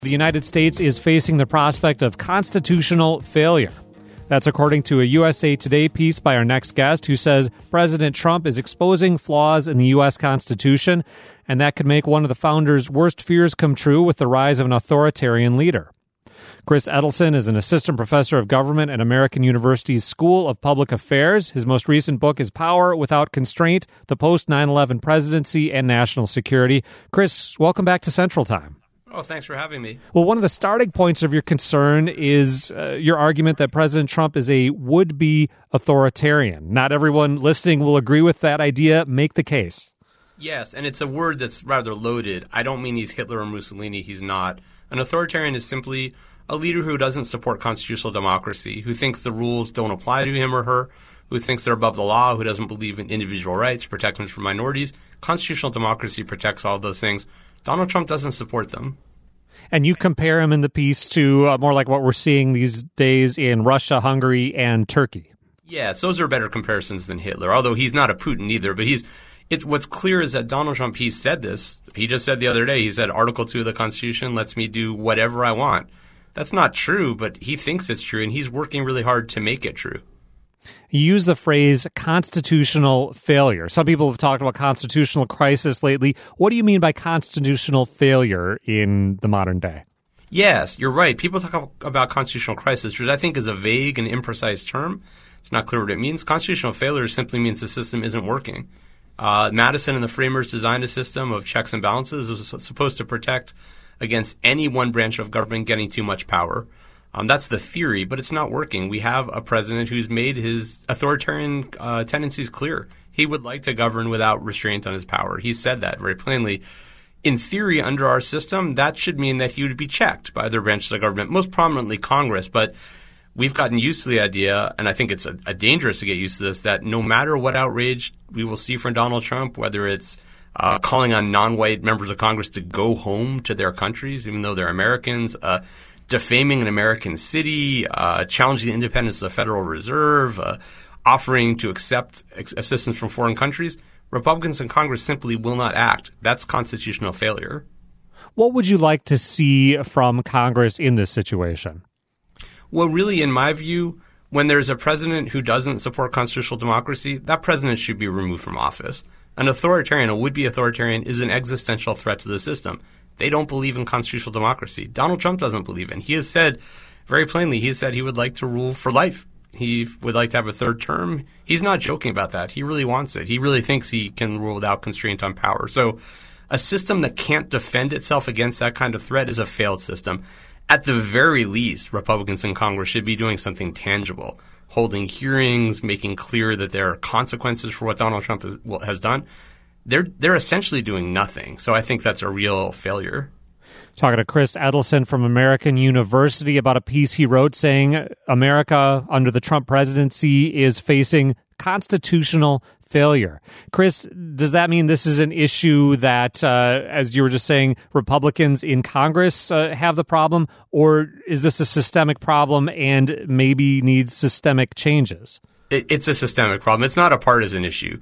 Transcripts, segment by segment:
The United States is facing the prospect of constitutional failure. That's according to a USA Today piece by our next guest, who says President Trump is exposing flaws in the U.S. Constitution, and that could make one of the founders' worst fears come true with the rise of an authoritarian leader. Chris Edelson is an assistant professor of government at American University's School of Public Affairs. His most recent book is Power Without Constraint, the Post-9/11 Presidency and National Security. Chris, welcome back to Central Time. Oh, thanks for having me. Well, one of the starting points of your concern is your argument that President Trump is a would-be authoritarian. Not everyone listening will agree with that idea. Make the case. Yes, and it's a word that's rather loaded. I don't mean he's Hitler or Mussolini. He's not. An authoritarian is simply a leader who doesn't support constitutional democracy, who thinks the rules don't apply to him or her, who thinks they're above the law, who doesn't believe in individual rights, protections for minorities. Constitutional democracy protects all of those things. Donald Trump doesn't support them. And you compare him in the piece to more like what we're seeing these days in Russia, Hungary, and Turkey. Yes, those are better comparisons than Hitler, although he's not a Putin either. But it's what's clear is that Donald Trump, he said this. He just said the other day, he said Article 2 of the Constitution lets me do whatever I want. That's not true, but he thinks it's true, and he's working really hard to make it true. You use the phrase constitutional failure. Some people have talked about constitutional crisis lately. What do you mean by constitutional failure in the modern day? Yes, you're right. People talk about constitutional crisis, which I think is a vague and imprecise term. It's not clear what it means. Constitutional failure simply means the system isn't working. Madison and the framers designed a system of checks and balances. It was supposed to protect against any one branch of government getting too much power. That's the theory, but it's not working. We have a president who's made his authoritarian tendencies clear. He would like to govern without restraint on his power. He said that very plainly. In theory, under our system, that should mean that he would be checked by other branches of government, most prominently Congress. But we've gotten used to the idea, and I think it's a dangerous to get used to this, that no matter what outrage we will see from Donald Trump, whether it's calling on non-white members of Congress to go home to their countries, even though they're Americans, defaming an American city, challenging the independence of the Federal Reserve, offering to accept assistance from foreign countries, Republicans in Congress simply will not act. That's constitutional failure. What would you like to see from Congress in this situation? Well, really, in my view, when there's a president who doesn't support constitutional democracy, that president should be removed from office. An authoritarian, a would-be authoritarian, is an existential threat to the system. They don't believe in constitutional democracy. Donald Trump doesn't believe in. He has said very plainly, he has said he would like to rule for life. He would like to have a third term. He's not joking about that. He really wants it. He really thinks he can rule without constraint on power. So a system that can't defend itself against that kind of threat is a failed system. At the very least, Republicans in Congress should be doing something tangible, holding hearings, making clear that there are consequences for what Donald Trump has done. They're essentially doing nothing. So I think that's a real failure. Talking to Chris Edelson from American University about a piece he wrote saying America under the Trump presidency is facing constitutional failure. Chris, does that mean this is an issue that, as you were just saying, Republicans in Congress have the problem, or is this a systemic problem and maybe needs systemic changes? It's a systemic problem. It's not a partisan issue.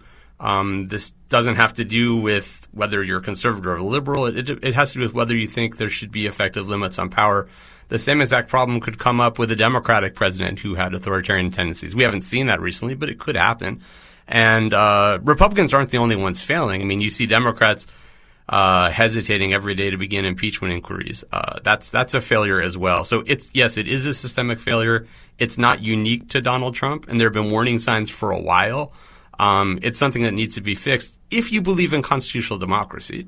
This doesn't have to do with whether you're conservative or liberal. It has to do with whether you think there should be effective limits on power. The same exact problem could come up with a Democratic president who had authoritarian tendencies. We haven't seen that recently, but it could happen. And Republicans aren't the only ones failing. I mean, you see Democrats hesitating every day to begin impeachment inquiries. That's a failure as well. So it is a systemic failure. It's not unique to Donald Trump, and there have been warning signs for a while. It's something that needs to be fixed if you believe in constitutional democracy.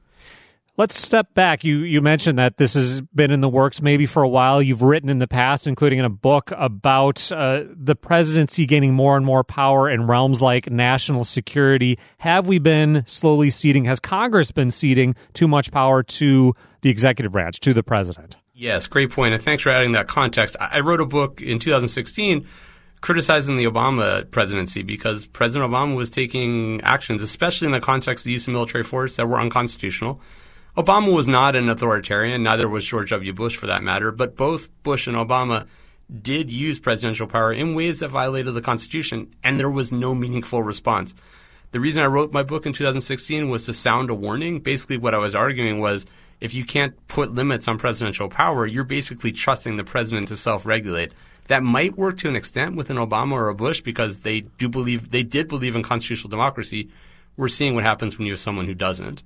Let's step back. You mentioned that this has been in the works maybe for a while. You've written in the past, including in a book, about the presidency gaining more and more power in realms like national security. Have we been slowly ceding? Has Congress been ceding too much power to the executive branch, to the president? Yes, great point. And thanks for adding that context. I wrote a book in 2016 criticizing the Obama presidency because President Obama was taking actions, especially in the context of the use of military force, that were unconstitutional. Obama was not an authoritarian, neither was George W. Bush for that matter, but both Bush and Obama did use presidential power in ways that violated the Constitution, and there was no meaningful response. The reason I wrote my book in 2016 was to sound a warning. Basically what I was arguing was if you can't put limits on presidential power, you're basically trusting the president to self-regulate. That might work to an extent with an Obama or a Bush because they did believe in constitutional democracy. We're seeing what happens when you have someone who doesn't.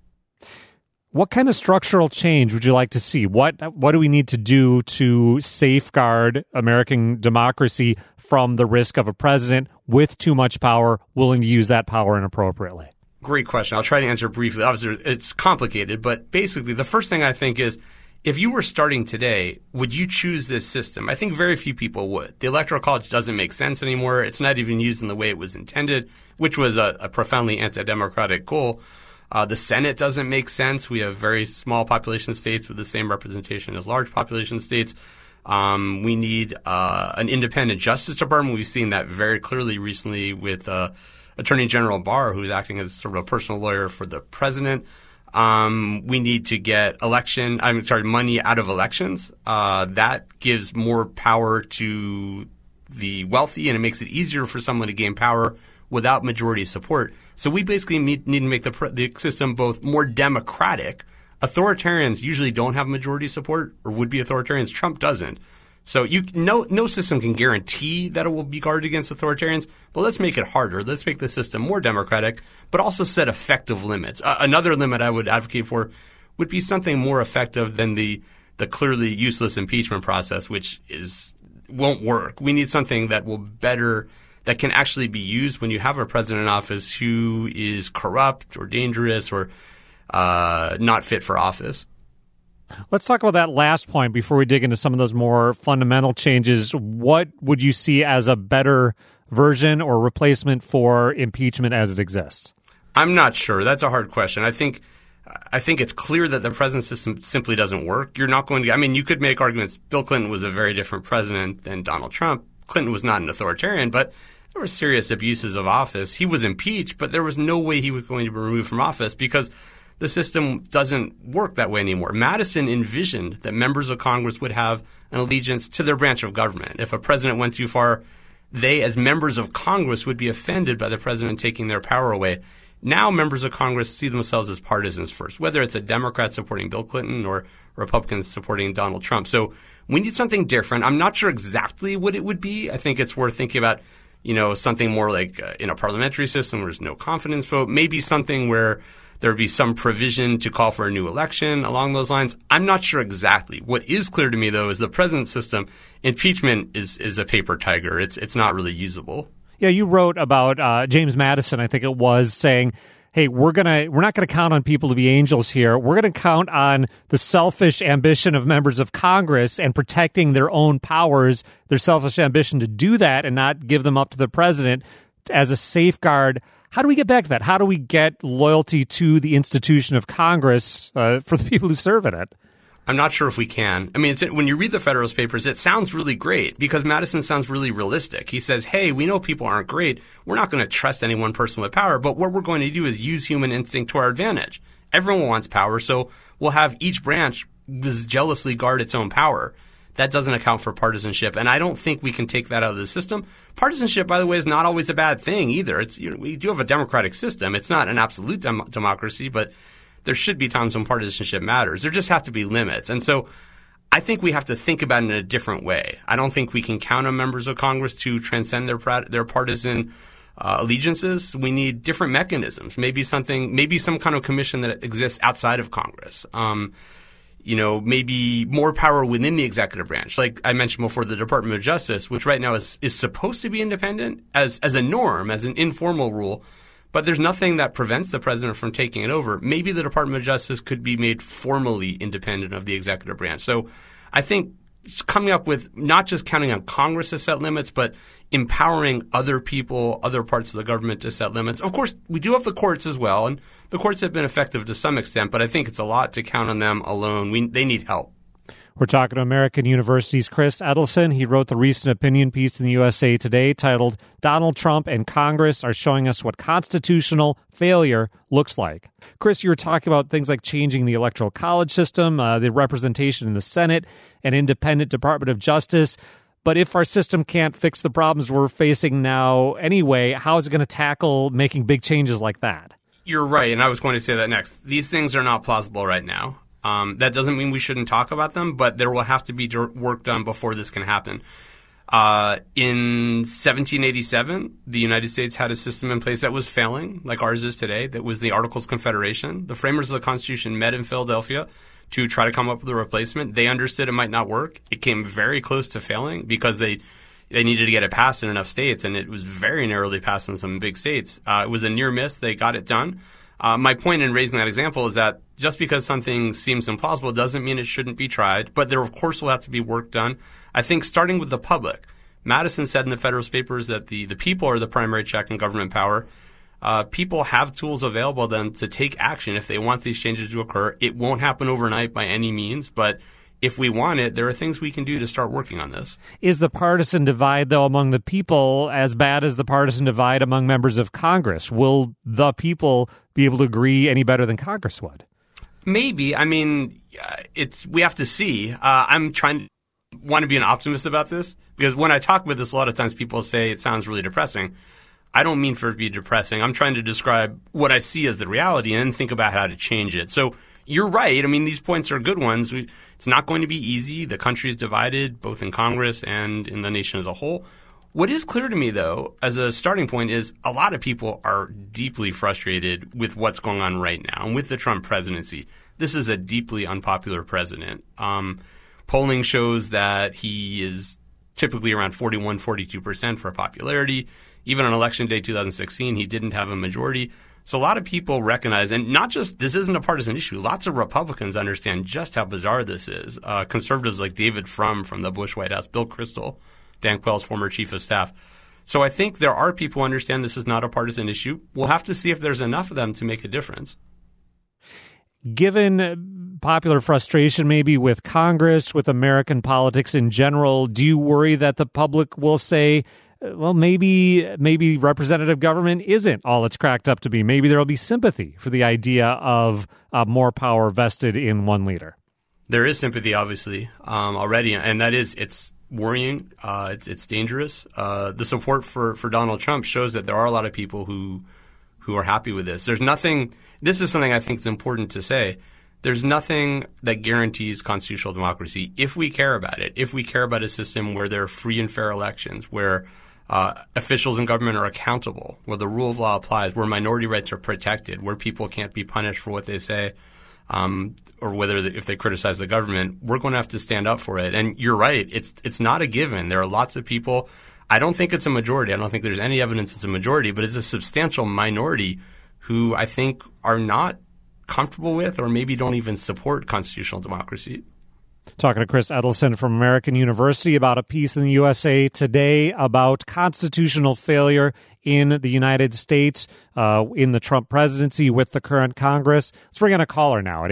What kind of structural change would you like to see? What do we need to do to safeguard American democracy from the risk of a president with too much power willing to use that power inappropriately? Great question. I'll try to answer briefly. Obviously, it's complicated, but basically the first thing I think is, if you were starting today, would you choose this system? I think very few people would. The Electoral College doesn't make sense anymore. It's not even used in the way it was intended, which was a profoundly anti-democratic goal. The Senate doesn't make sense. We have very small population states with the same representation as large population states. We need an independent Justice Department. We've seen that very clearly recently with Attorney General Barr, who's acting as sort of a personal lawyer for the president. We need to get money out of elections. That gives more power to the wealthy, and it makes it easier for someone to gain power without majority support. So we basically need to make the system both more democratic. Authoritarians usually don't have majority support, or would-be authoritarians. Trump doesn't. So no system can guarantee that it will be guarded against authoritarians, but let's make it harder. Let's make the system more democratic, but also set effective limits. Another limit I would advocate for would be something more effective than the clearly useless impeachment process, which won't work. We need something that can actually be used when you have a president in office who is corrupt or dangerous or not fit for office. Let's talk about that last point before we dig into some of those more fundamental changes. What would you see as a better version or replacement for impeachment as it exists? I'm not sure. That's a hard question. I think it's clear that the president system simply doesn't work. You're not going to – you could make arguments. Bill Clinton was a very different president than Donald Trump. Clinton was not an authoritarian, but there were serious abuses of office. He was impeached, but there was no way he was going to be removed from office because – the system doesn't work that way anymore. Madison envisioned that members of Congress would have an allegiance to their branch of government. If a president went too far, they, as members of Congress, would be offended by the president taking their power away. Now members of Congress see themselves as partisans first, whether it's a Democrat supporting Bill Clinton or Republicans supporting Donald Trump. So we need something different. I'm not sure exactly what it would be. I think it's worth thinking about, something more like in a parliamentary system where there's no confidence vote, maybe something where there would be some provision to call for a new election along those lines. I'm not sure exactly. What is clear to me, though, is the present system, impeachment is a paper tiger. It's not really usable. Yeah, you wrote about James Madison, I think it was, saying, hey, we're not going to count on people to be angels here. We're going to count on the selfish ambition of members of Congress and protecting their own powers, their selfish ambition to do that and not give them up to the president as a safeguard. How do we get back to that? How do we get loyalty to the institution of Congress for the people who serve in it? I'm not sure if we can. When you read the Federalist Papers, it sounds really great because Madison sounds really realistic. He says, hey, we know people aren't great. We're not going to trust any one person with power, but what we're going to do is use human instinct to our advantage. Everyone wants power, so we'll have each branch jealously guard its own power. That doesn't account for partisanship, and I don't think we can take that out of the system. Partisanship, by the way, is not always a bad thing either. We do have a democratic system. It's not an absolute democracy, but there should be times when partisanship matters. There just have to be limits. And so I think we have to think about it in a different way. I don't think we can count on members of Congress to transcend their partisan allegiances. We need different mechanisms, maybe some kind of commission that exists outside of Congress. Maybe more power within the executive branch. Like I mentioned before, the Department of Justice, which right now is supposed to be independent as a norm, as an informal rule, but there's nothing that prevents the president from taking it over. Maybe the Department of Justice could be made formally independent of the executive branch. So I think coming up with not just counting on Congress to set limits, but empowering other people, other parts of the government to set limits. Of course, we do have the courts as well, and the courts have been effective to some extent, but I think it's a lot to count on them alone. They need help. We're talking to American University's Chris Edelson. He wrote the recent opinion piece in the USA Today titled, Donald Trump and Congress are showing us what constitutional failure looks like. Chris, you were talking about things like changing the Electoral College system, the representation in the Senate, an independent Department of Justice. But if our system can't fix the problems we're facing now anyway, how is it going to tackle making big changes like that? You're right, and I was going to say that next. These things are not plausible right now. That doesn't mean we shouldn't talk about them, but there will have to be work done before this can happen. In 1787, the United States had a system in place that was failing, like ours is today. That was the Articles of Confederation. The framers of the Constitution met in Philadelphia to try to come up with a replacement. They understood it might not work. It came very close to failing because they needed to get it passed in enough states, and it was very narrowly passed in some big states. It was a near miss. They got it done. My point in raising that example is that just because something seems implausible doesn't mean it shouldn't be tried, but there, of course, will have to be work done. I think starting with the public. Madison said in the Federalist Papers that the people are the primary check in government power. People have tools available to them to take action if they want these changes to occur. It won't happen overnight by any means, but if we want it, there are things we can do to start working on this. Is the partisan divide, though, among the people as bad as the partisan divide among members of Congress? Will the people be able to agree any better than Congress would? Maybe. I mean, we have to see. I'm want to be an optimist about this because when I talk with this, a lot of times people say it sounds really depressing. I don't mean for it to be depressing. I'm trying to describe what I see as the reality and then think about how to change it. So you're right. I mean, these points are good ones. It's not going to be easy. The country is divided both in Congress and in the nation as a whole. What is clear to me, though, as a starting point is a lot of people are deeply frustrated with what's going on right now and with the Trump presidency. This is a deeply unpopular president. Polling shows that he is typically around 41, 42% for popularity. Even on Election Day 2016, he didn't have a majority. So a lot of people recognize, and not just this isn't a partisan issue. Lots of Republicans understand just how bizarre this is. Conservatives like David Frum from the Bush White House, Bill Kristol, Dan Quayle's former chief of staff. So I think there are people who understand this is not a partisan issue. We'll have to see if there's enough of them to make a difference. Given popular frustration maybe with Congress, with American politics in general, do you worry that the public will say, well, maybe representative government isn't all it's cracked up to be? Maybe there will be sympathy for the idea of more power vested in one leader. There is sympathy, obviously, already, and it's worrying. It's dangerous. The support for Donald Trump shows that there are a lot of people who are happy with this. There's nothing. This is something I think is important to say. There's nothing that guarantees constitutional democracy if we care about it. If we care about a system where there are free and fair elections, where officials in government are accountable, where the rule of law applies, where minority rights are protected, where people can't be punished for what they say, or whether if they criticize the government, we're going to have to stand up for it. And you're right. It's not a given. There are lots of people. I don't think it's a majority. I don't think there's any evidence it's a majority, but it's a substantial minority who I think are not comfortable with or maybe don't even support constitutional democracy. Talking to Chris Edelson from American University about a piece in the USA Today about constitutional failure in the United States in the Trump presidency with the current Congress. Let's bring in a caller now at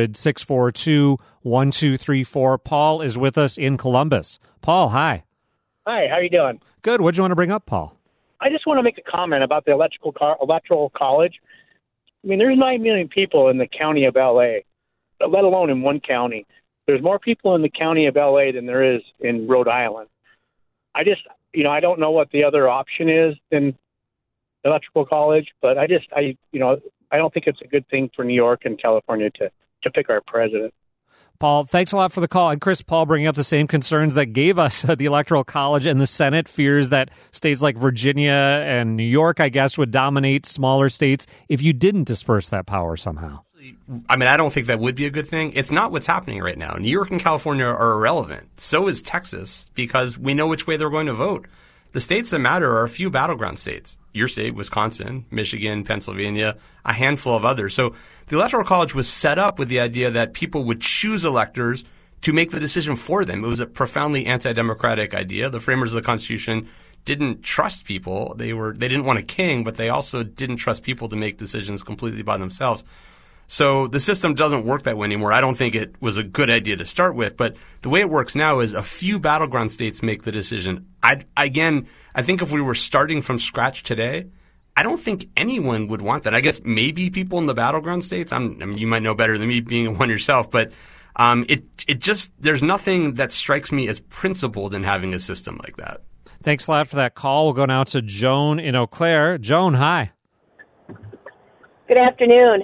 800-642-1234. Paul is with us in Columbus. Paul, hi. Hi, how are you doing? Good. What do you want to bring up, Paul? I just want to make a comment about the Electoral College. I mean, there's 9 million people in the county of L.A., let alone in one county. There's more people in the county of L.A. than there is in Rhode Island. I don't know what the other option is than Electoral College, but I don't think it's a good thing for New York and California to pick our president. Paul, thanks a lot for the call. And Chris, Paul bringing up the same concerns that gave us the Electoral College and the Senate, fears that states like Virginia and New York, I guess, would dominate smaller states if you didn't disperse that power somehow. I mean, I don't think that would be a good thing. It's not what's happening right now. New York and California are irrelevant. So is Texas, because we know which way they're going to vote. The states that matter are a few battleground states. Your state, Wisconsin, Michigan, Pennsylvania, a handful of others. So the Electoral College was set up with the idea that people would choose electors to make the decision for them. It was a profoundly anti-democratic idea. The framers of the Constitution didn't trust people. They didn't want a king, but they also didn't trust people to make decisions completely by themselves. So the system doesn't work that way anymore. I don't think it was a good idea to start with, but the way it works now is a few battleground states make the decision. I think if we were starting from scratch today, I don't think anyone would want that. I guess maybe people in the battleground states. You might know better than me being one yourself, but there's nothing that strikes me as principled in having a system like that. Thanks a lot for that call. We'll go now to Joan in Eau Claire. Joan, hi. Good afternoon.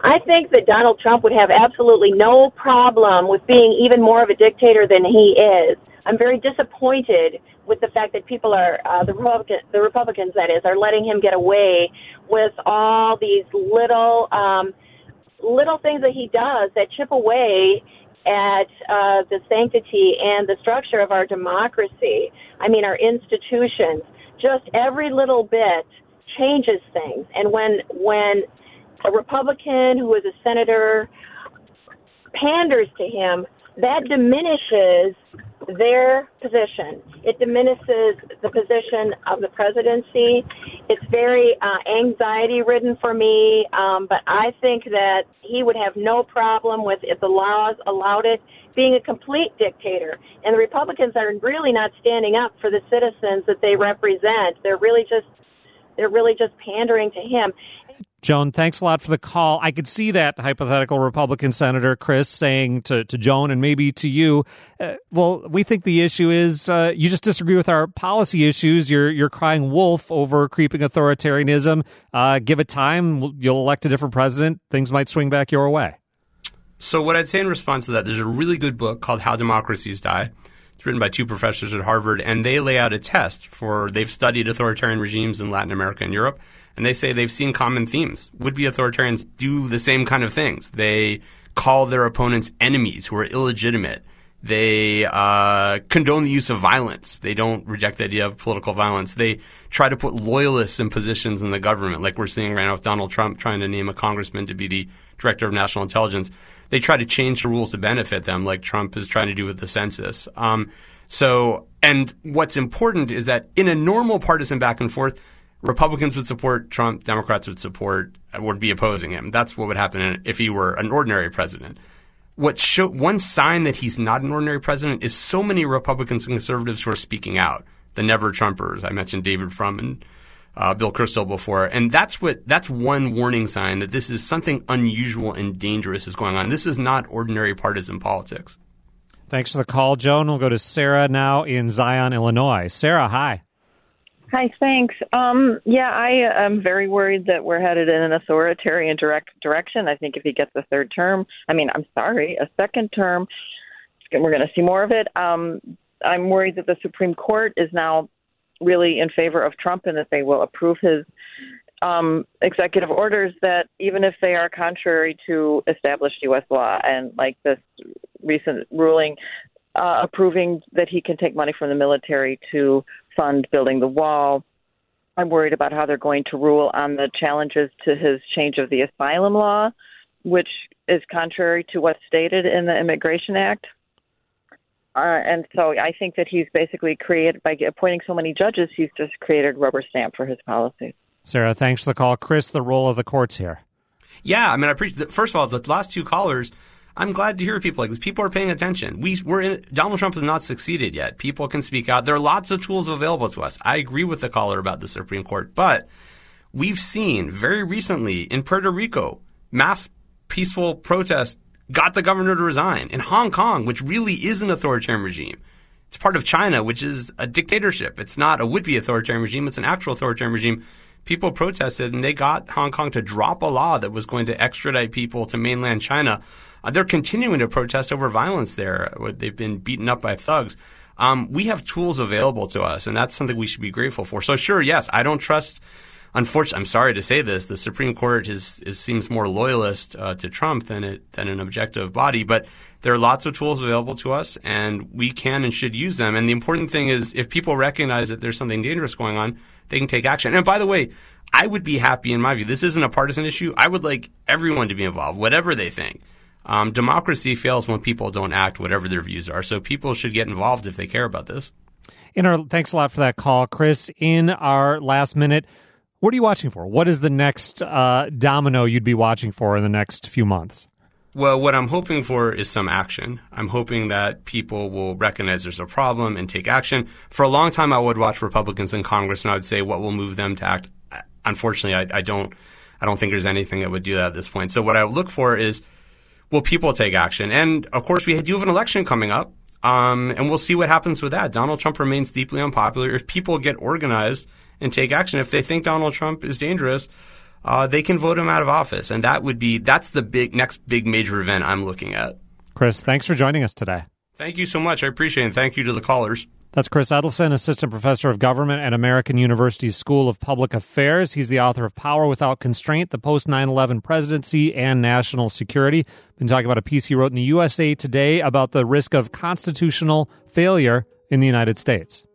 I think that Donald Trump would have absolutely no problem with being even more of a dictator than he is. I'm very disappointed with the fact that people are, the Republicans, that is, are letting him get away with all these little things that he does that chip away at the sanctity and the structure of our democracy. I mean, our institutions. Just every little bit changes things. And when a Republican who is a senator panders to him, that diminishes their position. It diminishes the position of the presidency. It's very anxiety-ridden for me, but I think that he would have no problem with, if the laws allowed it, being a complete dictator. And the Republicans are really not standing up for the citizens that they represent. They're really just pandering to him. Joan, thanks a lot for the call. I could see that hypothetical Republican Senator Chris saying to Joan and maybe to you, well, we think the issue is you just disagree with our policy issues. You're crying wolf over creeping authoritarianism. Give it time. You'll elect a different president. Things might swing back your way. So what I'd say in response to that, there's a really good book called How Democracies Die. It's written by two professors at Harvard, and they lay out a test they've studied authoritarian regimes in Latin America and Europe, and they say they've seen common themes. Would-be authoritarians do the same kind of things. They call their opponents enemies who are illegitimate. They condone the use of violence. They don't reject the idea of political violence. They try to put loyalists in positions in the government, like we're seeing right now with Donald Trump trying to name a congressman to be the director of national intelligence. They try to change the rules to benefit them, like Trump is trying to do with the census. And what's important is that in a normal partisan back and forth, Republicans would support Trump, Democrats would be opposing him. That's what would happen if he were an ordinary president. One sign that he's not an ordinary president is so many Republicans and conservatives who are speaking out. The never Trumpers. I mentioned David Frum and Bill Kristol before. And that's one warning sign that this is something unusual and dangerous is going on. This is not ordinary partisan politics. Thanks for the call, Joan. We'll go to Sarah now in Zion, Illinois. Sarah, hi. Hi, thanks. I am very worried that we're headed in an authoritarian direction. I think if he gets a second term, we're going to see more of it. I'm worried that the Supreme Court is now really in favor of Trump and that they will approve his executive orders that even if they are contrary to established U.S. law, and like this recent ruling approving that he can take money from the military to fund building the wall. I'm worried about how they're going to rule on the challenges to his change of the asylum law, which is contrary to what's stated in the Immigration Act. And so I think that he's basically created, by appointing so many judges, he's just created a rubber stamp for his policies. Sarah, thanks for the call. Chris, the role of the courts here. Yeah, I appreciate that. First of all, the last two callers, I'm glad to hear people like this. People are paying attention. Donald Trump has not succeeded yet. People can speak out. There are lots of tools available to us. I agree with the caller about the Supreme Court, but we've seen very recently in Puerto Rico, mass peaceful protest got the governor to resign. In Hong Kong, which really is an authoritarian regime. It's part of China, which is a dictatorship. It's not a would-be authoritarian regime. It's an actual authoritarian regime. People protested, and they got Hong Kong to drop a law that was going to extradite people to mainland China. They're continuing to protest over violence there. They've been beaten up by thugs. We have tools available to us, and that's something we should be grateful for. So sure, yes, I don't trust – unfortunately, I'm sorry to say this, the Supreme Court seems more loyalist to Trump than an objective body, but there are lots of tools available to us, and we can and should use them. And the important thing is if people recognize that there's something dangerous going on, they can take action. And by the way, I would be happy, in my view, this isn't a partisan issue. I would like everyone to be involved, whatever they think. Democracy fails when people don't act, whatever their views are. So people should get involved if they care about this. Thanks a lot for that call, Chris. In our last minute, what are you watching for? What is the next domino you'd be watching for in the next few months? Well, what I'm hoping for is some action. I'm hoping that people will recognize there's a problem and take action. For a long time, I would watch Republicans in Congress, and I would say, what will move them to act? Unfortunately, I don't think there's anything that would do that at this point. So what I would look for is, will people take action? And, of course, we do have an election coming up, and we'll see what happens with that. Donald Trump remains deeply unpopular. If people get organized and take action, if they think Donald Trump is dangerous, they can vote him out of office. And that's the next big major event I'm looking at. Chris, thanks for joining us today. Thank you so much. I appreciate it. And thank you to the callers. That's Chris Edelson, Assistant Professor of Government at American University's School of Public Affairs. He's the author of Power Without Constraint, the Post-9/11 Presidency and National Security. Been talking about a piece he wrote in the USA Today about the risk of constitutional failure in the United States.